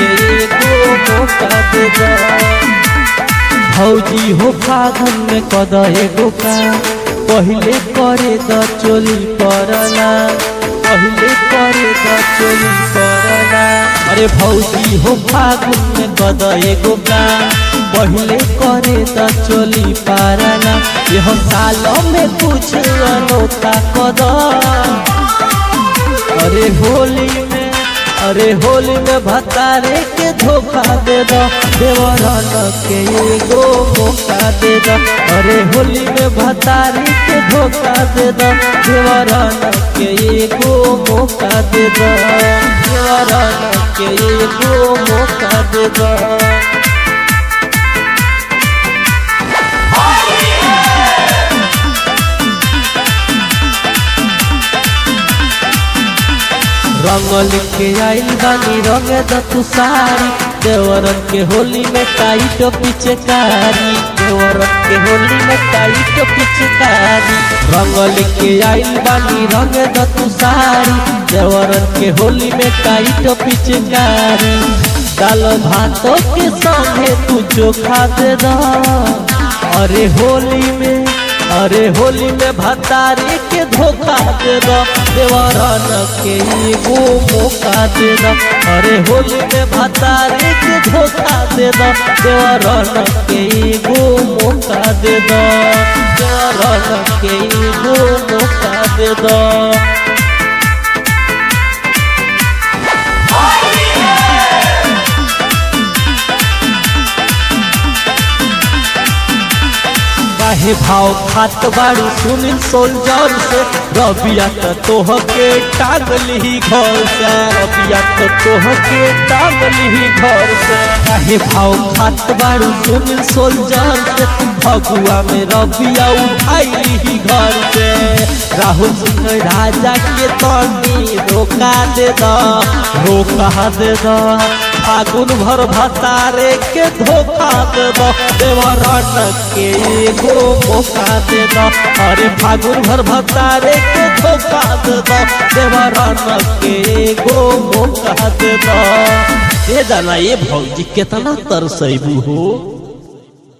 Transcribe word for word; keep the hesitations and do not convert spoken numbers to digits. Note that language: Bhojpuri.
के एगो मौका दे दा। भौजी हो फागुन में कद एगो का पहले करे द चोली परना, पहले करे द चोली परना। अरे भौजी हो फागुन में कद एगो का पहले करे द चोली परना। यह साल में कुछ अनोखा कद। अरे होली में अरे होली में भतारे के धोखा दे दो, देवरन के एगो मौका दे दो। अरे होली में भतारे के धोखा दे दो, देवरन के एगो मौका दे दो, देवरन के एगो मौका दे दो। रंग लिखे आइल बानी रंग द तू सारी, देवरन के होली में टाइट पिचकारी, देवरन के होली में टाइट पिचकारी। रंग लिखे आइल बानी रंग द तू सारी, देवरन के होली में टाइट पिचकारी। दाल भातों के संगे तू चोखा दे दा। अरे होली में अरे होली में भतारी के धोखा दे दो, देवरन के एगो मौका दे दो। अरे होली में भतारी के धोखा दे दो, देवरन के एगो मौका दे दो, देवरन के एगो मौका दे दो। काहे भाव खात बाड़ी सुनील सोल्जर से, रबिया तो तोह के टांग ली घर से, रबिया तो तोह के टांग ली घर से। काहे भाव खात बाड़ी सुनील सोल्जर से, फगुआ में रबिया उठाई ली घर से। राहुल सिंह राजा के तनी रोका दे दा, रोका दे दा। फागुन भर भतारे के धोखा दे दो, देवरन के एगो मौका दे दो। अरे फागुन भर भतारे के धोखा दे दो, देवरन के एगो मौका दे दो। ए दाना ये भौजी कितना तरसैबू हो।